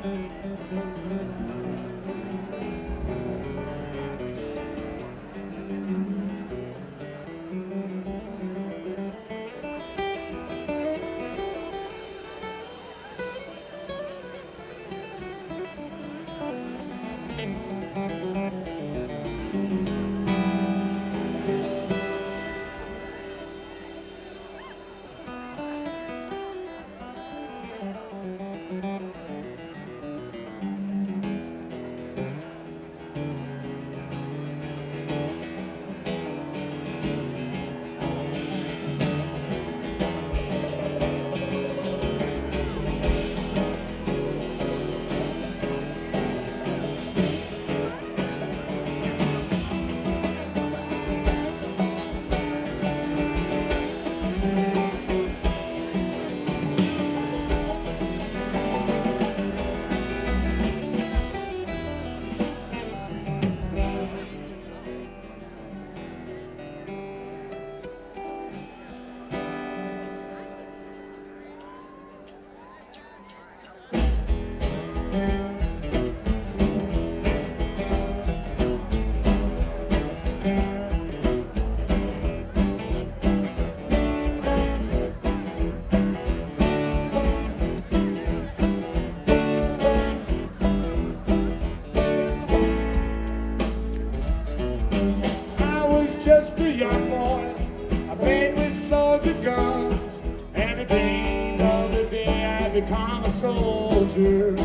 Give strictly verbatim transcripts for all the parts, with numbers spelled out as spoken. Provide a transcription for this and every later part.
Just a young boy, I played with soldier guns, and I dreamed of the day I become a soldier.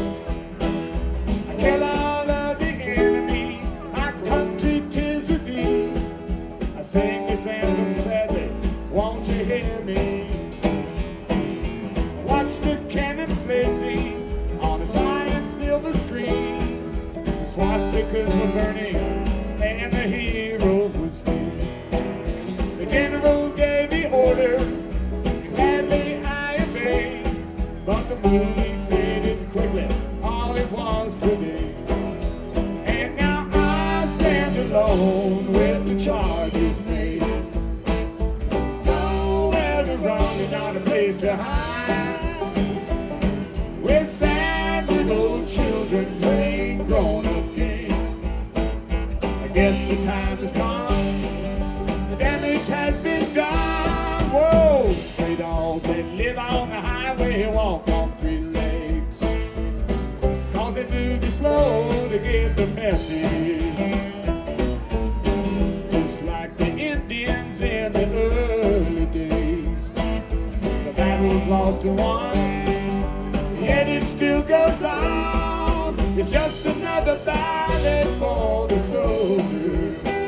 I kill all of the enemy, my country 'tis a thee. I sing this anthem sadly, won't you hear me? Watch the cannons blazing on a cyan silver screen. The swastikas were burning, and the hero was me. The general gave the order, and gladly I obeyed, but the movie faded quickly, all it was today. And now I stand alone with the charges made. Nowhere to run and not a place to hide. We're sad little children playing grown-up games. I guess the time has come, has been done. Whoa, stray dogs that live on the highway walk on three legs, cause they move too slow to get the message. Just like the Indians in the early days. The battle's lost and won, yet it still goes on. It's just another ballad for the soldier.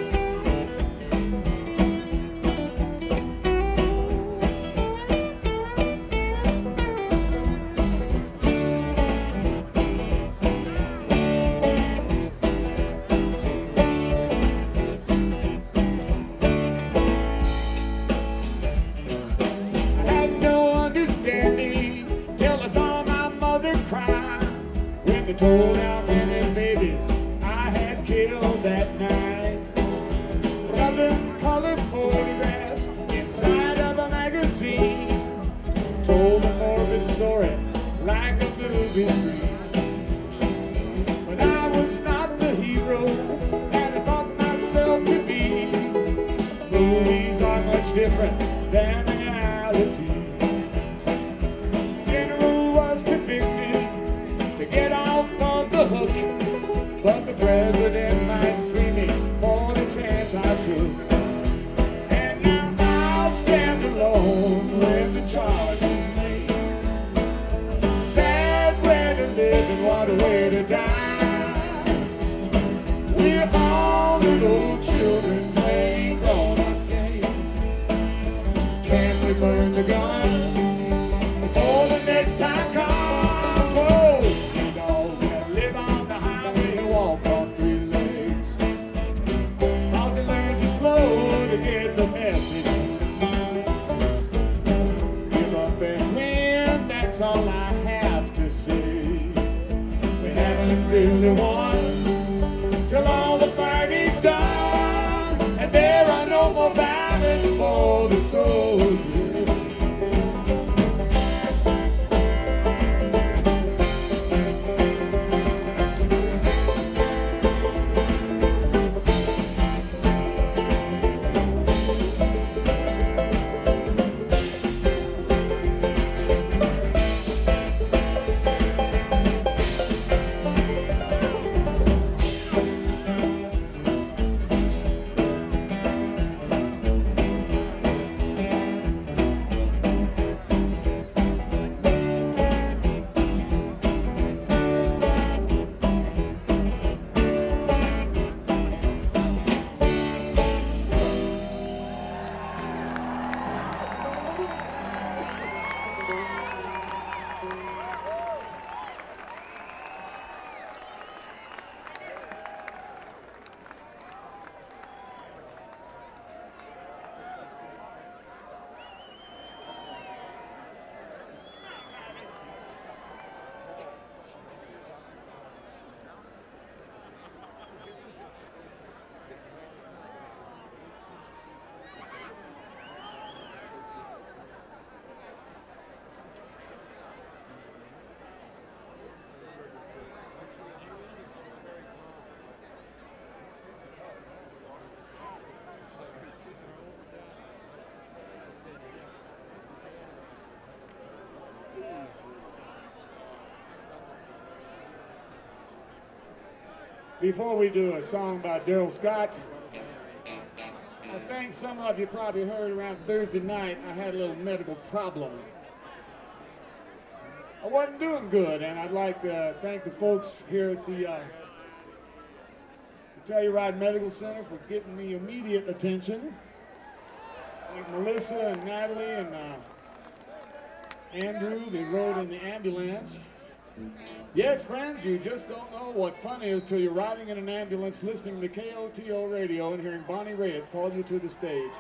Told how many babies I had killed that night. A dozen colored photographs inside of a magazine told a morbid story like a movie screen. But I was not the hero that I thought myself to be. Movies are much different than reality. General was convicted to get off on the hook, but the president might free me for the chance I took. And now I'll stand alone with the charges made. Sad way to live and what a way to die. We're all little children playing grown-up games. Can we burn the gun before the next time comes? That's all I have to say. We haven't really won till all the fighting's done, and there are no more ballads for the soldier. Before we do a song by Daryl Scott, I think some of you probably heard around Thursday night I had a little medical problem. I wasn't doing good, and I'd like to thank the folks here at the, uh, the Telluride Medical Center for giving me immediate attention. Thank Melissa and Natalie and uh, Andrew, they rode in the ambulance. Yes, friends, you just don't know what fun is till you're riding in an ambulance listening to K O T O radio and hearing Bonnie Raitt call you to the stage.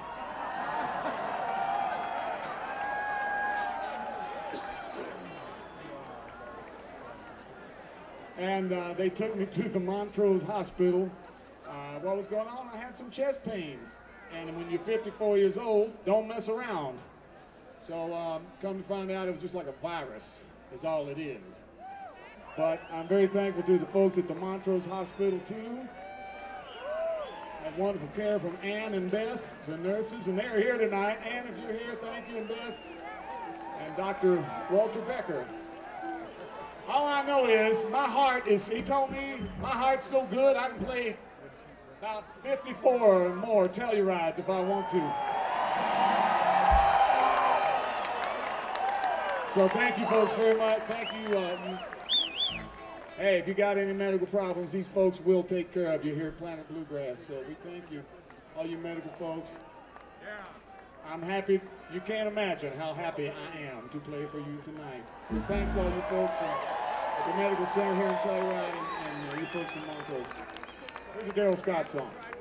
And uh, they took me to the Montrose Hospital. Uh, what was going on? I had some chest pains. And when you're fifty-four years old, don't mess around. So um, come to find out it was just like a virus, is all it is. But I'm very thankful to the folks at the Montrose Hospital too. Had wonderful care from Ann and Beth, the nurses, and they're here tonight. Ann, if you're here, thank you, and Beth, and Doctor Walter Becker. All I know is my heart is, he told me, my heart's so good I can play about fifty-four or more Tellurides if I want to. So thank you folks very much. Thank you. Uh, you hey, if you got any medical problems, these folks will take care of you here at Planet Bluegrass. So we thank you, all you medical folks. I'm happy. You can't imagine how happy I am to play for you tonight. And thanks all you folks uh, at the Medical Center here in Telluride and, and uh, you folks in Montrose. Here's a Daryl Scott song.